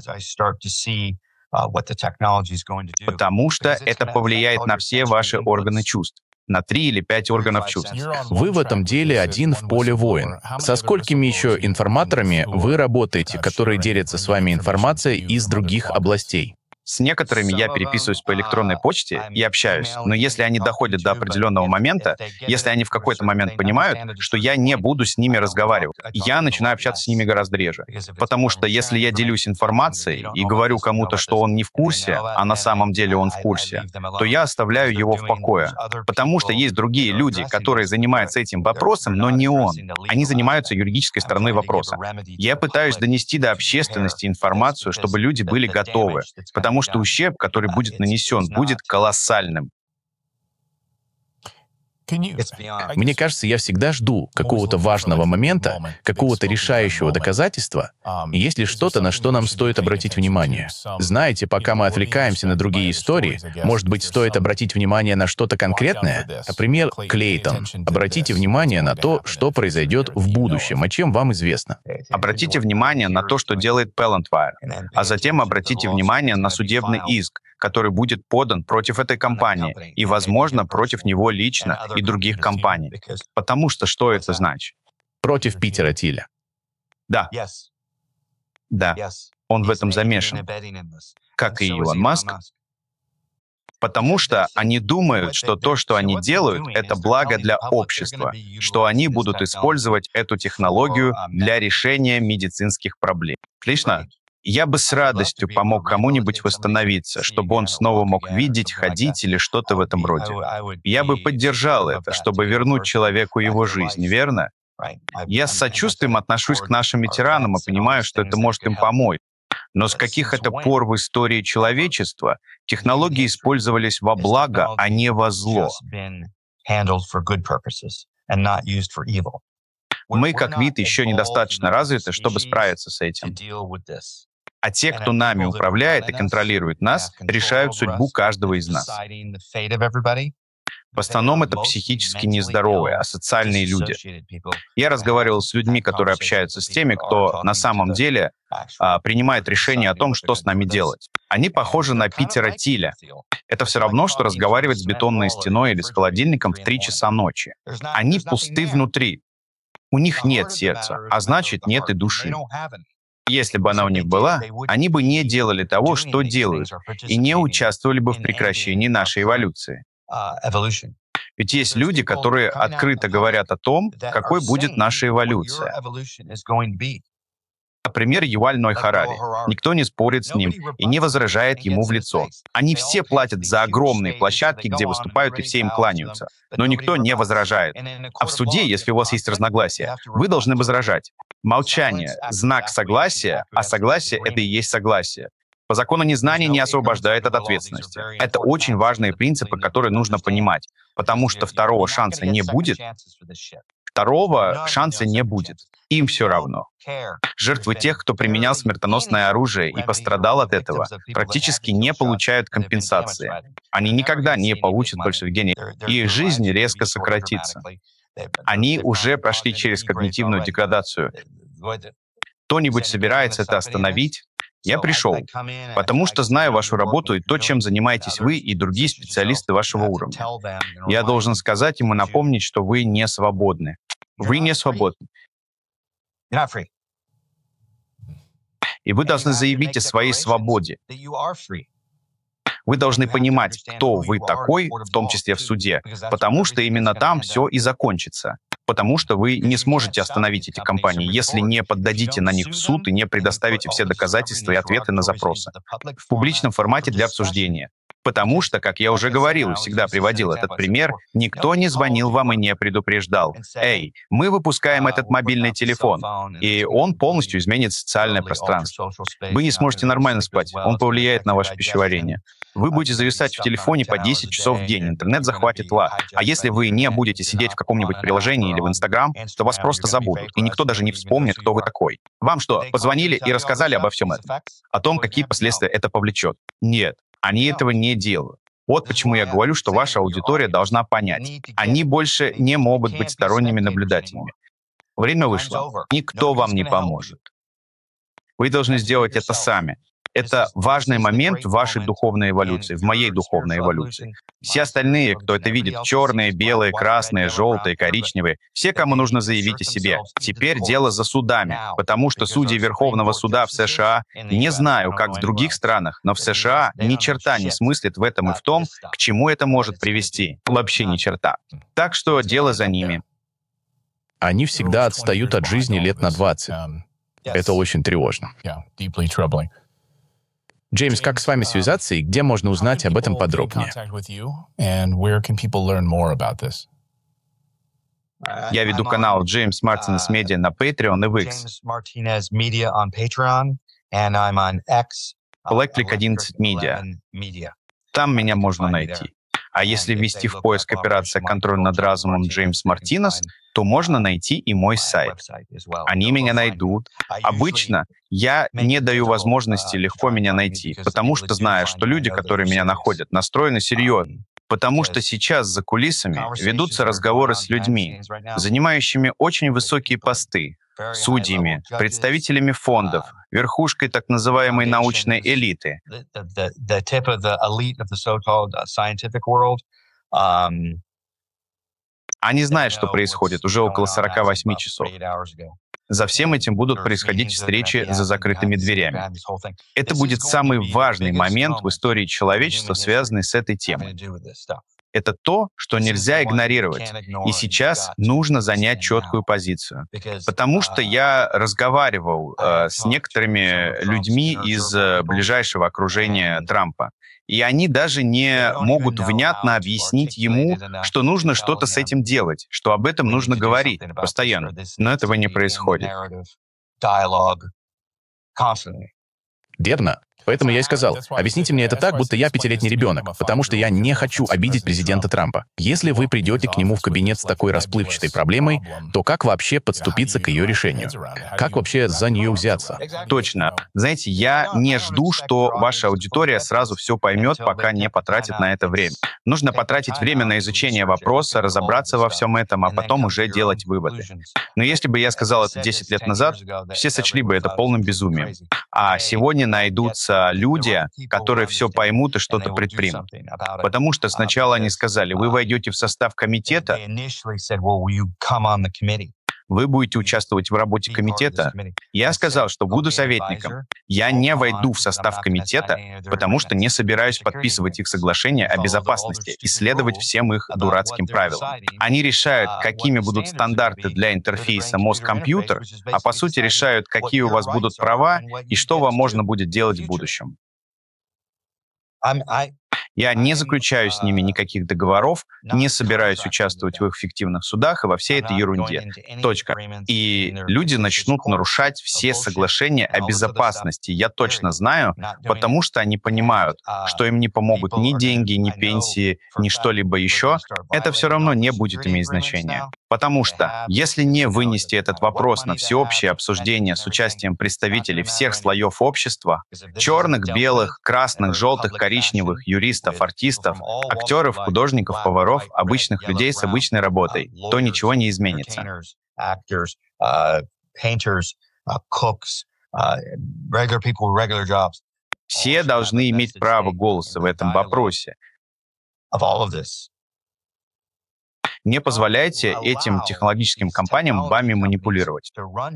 Потому что это повлияет на все ваши органы чувств. На 3 или 5 органов чувств. Вы в этом деле один в поле воин. Со сколькими еще информаторами вы работаете, которые делятся с вами информацией из других областей? С некоторыми я переписываюсь по электронной почте и общаюсь, но если они доходят до определенного момента, если они в какой-то момент понимают, что я не буду с ними разговаривать, я начинаю общаться с ними гораздо реже. Потому что если я делюсь информацией и говорю кому-то, что он не в курсе, а на самом деле он в курсе, то я оставляю его в покое. Потому что есть другие люди, которые занимаются этим вопросом, но не он. Они занимаются юридической стороной вопроса. Я пытаюсь донести до общественности информацию, чтобы люди были готовы. Потому что ущерб, который будет нанесен, будет колоссальным. Мне кажется, я всегда жду какого-то важного момента, какого-то решающего доказательства, есть ли что-то, на что нам стоит обратить внимание. Знаете, пока мы отвлекаемся на другие истории, может быть, стоит обратить внимание на что-то конкретное? Например, Клейтон. Обратите внимание на то, что произойдет в будущем, о чем вам известно. Обратите внимание на то, что делает Palantir, а затем обратите внимание на судебный иск, который будет подан против этой компании и, возможно, против него лично и других компаний. Потому что что это значит? Против Питера Тиля. Да. Да. Он в этом замешан. Как и Илон Маск. Потому что они думают, что то, что они делают, это благо для общества, что они будут использовать эту технологию для решения медицинских проблем. Отлично? Я бы с радостью помог кому-нибудь восстановиться, чтобы он снова мог видеть, ходить или что-то в этом роде. Я бы поддержал это, чтобы вернуть человеку его жизнь, верно? Я с сочувствием отношусь к нашим ветеранам и понимаю, что это может им помочь. Но с каких это пор в истории человечества технологии использовались во благо, а не во зло? Мы, как вид, еще недостаточно развиты, чтобы справиться с этим. А те, кто нами управляет и контролирует нас, решают судьбу каждого из нас. В основном это психически нездоровые, асоциальные люди. Я разговаривал с людьми, которые общаются с теми, кто на самом деле принимает решение о том, что с нами делать. Они похожи на Питера Тиля. Это все равно, что разговаривать с бетонной стеной или с холодильником в 3 часа ночи. Они пусты внутри. У них нет сердца, а значит, нет и души. Если бы она у них была, они бы не делали того, что делают, и не участвовали бы в прекращении нашей эволюции. Ведь есть люди, которые открыто говорят о том, какой будет наша эволюция. Например, Юваль Ной Харари. Никто не спорит с ним и не возражает ему в лицо. Они все платят за огромные площадки, где выступают, и все им кланяются. Но никто не возражает. А в суде, если у вас есть разногласия, вы должны возражать. Молчание — знак согласия, а согласие — это и есть согласие. По закону незнания не освобождает от ответственности. Это очень важные принципы, которые нужно понимать, потому что второго шанса не будет. Второго шанса не будет. Им все равно. Жертвы тех, кто применял смертоносное оружие и пострадал от этого, практически не получают компенсации. Они никогда не получат больших денег, и их жизнь резко сократится. Они уже прошли через когнитивную деградацию. Кто-нибудь собирается это остановить? Я пришел, потому что знаю вашу работу и то, чем занимаетесь вы и другие специалисты вашего уровня. Я должен сказать им и напомнить, что вы не свободны. Вы не свободны. И вы должны заявить о своей свободе. Вы должны понимать, кто вы такой, в том числе в суде, потому что именно там все и закончится. Потому что вы не сможете остановить эти компании, если не поддадите на них в суд и не предоставите все доказательства и ответы на запросы в публичном формате для обсуждения. Потому что, как я уже говорил и всегда приводил этот пример, никто не звонил вам и не предупреждал. «Эй, мы выпускаем этот мобильный телефон, и он полностью изменит социальное пространство. Вы не сможете нормально спать, он повлияет на ваше пищеварение. Вы будете зависать в телефоне по 10 часов в день, интернет захватит вас. А если вы не будете сидеть в каком-нибудь приложении или в Инстаграм, то вас просто забудут, и никто даже не вспомнит, кто вы такой. Вам что, позвонили и рассказали обо всем этом? О том, какие последствия это повлечет? Нет. Они этого не делают. Вот почему я говорю, что ваша аудитория должна понять. Они больше не могут быть сторонними наблюдателями. Время вышло. Никто вам не поможет. Вы должны сделать это сами. Это важный момент в вашей духовной эволюции, в моей духовной эволюции. Все остальные, кто это видит, черные, белые, красные, желтые, коричневые, все, кому нужно заявить о себе. Теперь дело за судами, потому что судьи Верховного суда в США, не знаю, как в других странах, но в США ни черта не смыслят в этом и в том, к чему это может привести. Вообще ни черта. Так что дело за ними. Они всегда отстают от жизни лет на 20. Это очень тревожно. Джеймс, как с вами связаться и где можно узнать об этом подробнее? Я веду канал James Martinez Media на Patreon и в X. Electric 11 Media. Там меня можно найти. А если ввести в поиск операция «Контроль над разумом» Джеймс Мартинес, то можно найти и мой сайт. Они меня найдут. Обычно я не даю возможности легко меня найти, потому что знаю, что люди, которые меня находят, настроены серьезно. Потому что сейчас за кулисами ведутся разговоры с людьми, занимающими очень высокие посты, судьями, представителями фондов, верхушкой так называемой научной элиты. Они знают, что происходит уже около 48 часов. За всем этим будут происходить встречи за закрытыми дверями. Это будет самый важный момент в истории человечества, связанный с этой темой. Это то, что нельзя игнорировать. И сейчас нужно занять четкую позицию. Потому что я разговаривал с некоторыми людьми из ближайшего окружения Трампа. И они даже не могут внятно объяснить ему, что нужно что-то с этим делать, что об этом нужно говорить постоянно. Но этого не происходит. Верно. Поэтому я и сказал, объясните мне это так, будто я 5-летний ребенок, потому что я не хочу обидеть президента Трампа. Если вы придете к нему в кабинет с такой расплывчатой проблемой, то как вообще подступиться к ее решению? Как вообще за нее взяться? Точно. Знаете, я не жду, что ваша аудитория сразу все поймет, пока не потратит на это время. Нужно потратить время на изучение вопроса, разобраться во всем этом, а потом уже делать выводы. Но если бы я сказал это 10 лет назад, все сочли бы это полным безумием. А сегодня найдутся люди, которые все поймут и что-то предпримут. Потому что сначала они сказали, вы войдете в состав комитета, вы будете участвовать в работе комитета. Я сказал, что буду советником. Я не войду в состав комитета, потому что не собираюсь подписывать их соглашение о безопасности и следовать всем их дурацким правилам. Они решают, какими будут стандарты для интерфейса мозг-компьютер, а по сути решают, какие у вас будут права и что вам можно будет делать в будущем. Я не заключаю с ними никаких договоров, не собираюсь участвовать в их фиктивных судах и во всей этой ерунде. Точка. И люди начнут нарушать все соглашения о безопасности. Я точно знаю, потому что они понимают, что им не помогут ни деньги, ни пенсии, ни что-либо еще. Это все равно не будет иметь значения. Потому что, если не вынести этот вопрос на всеобщее обсуждение с участием представителей всех слоев общества, черных, белых, красных, желтых, коричневых, юристов, артистов, актеров, художников, поваров, обычных людей с обычной работой, то ничего не изменится. Все должны иметь право голоса в этом вопросе. Не позволяйте этим технологическим компаниям вами манипулировать.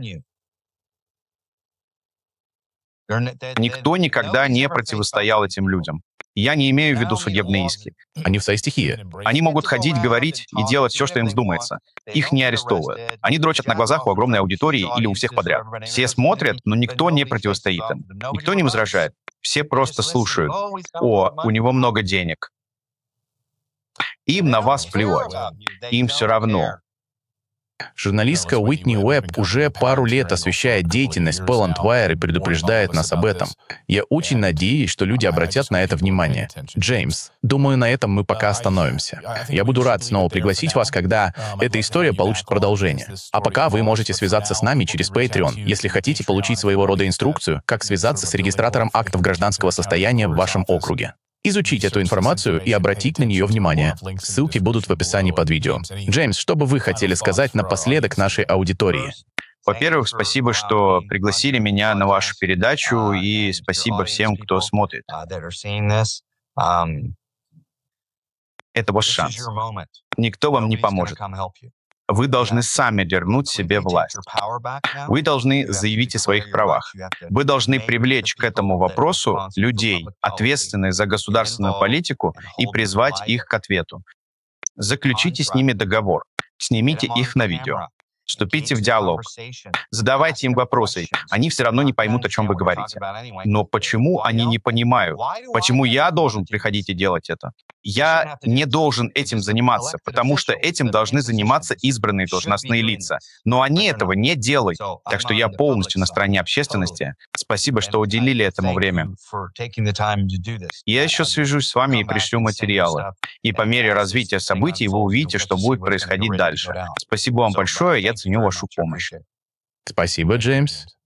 Никто никогда не противостоял этим людям. Я не имею в виду судебные иски. Они в своей стихии. Они могут ходить, говорить и делать все, что им вздумается. Их не арестовывают. Они дрочат на глазах у огромной аудитории или у всех подряд. Все смотрят, но никто не противостоит им. Никто не возражает. Все просто слушают. О, у него много денег. Им на вас плевать. Им все равно. Журналистка Уитни Уэбб уже пару лет освещает деятельность Palantir и предупреждает нас об этом. Я очень надеюсь, что люди обратят на это внимание. Джеймс, думаю, на этом мы пока остановимся. Я буду рад снова пригласить вас, когда эта история получит продолжение. А пока вы можете связаться с нами через Patreon, если хотите получить своего рода инструкцию, как связаться с регистратором актов гражданского состояния в вашем округе. Изучить эту информацию и обратить на нее внимание. Ссылки будут в описании под видео. Джеймс, что бы вы хотели сказать напоследок нашей аудитории? Во-первых, спасибо, что пригласили меня на вашу передачу, и спасибо всем, кто смотрит. Это ваш шанс. Никто вам не поможет. Вы должны сами вернуть себе власть. Вы должны заявить о своих правах. Вы должны привлечь к этому вопросу людей, ответственных за государственную политику, и призвать их к ответу. Заключите с ними договор. Снимите их на видео. Вступите в диалог. Задавайте им вопросы. Они все равно не поймут, о чем вы говорите. Но почему они не понимают? Почему я должен приходить и делать это? Я не должен этим заниматься, потому что этим должны заниматься избранные должностные лица. Но они этого не делают. Так что я полностью на стороне общественности. Спасибо, что уделили этому время. Я еще свяжусь с вами и пришлю материалы. И по мере развития событий вы увидите, что будет происходить дальше. Спасибо вам большое, я ценю вашу помощь. Спасибо, Джеймс.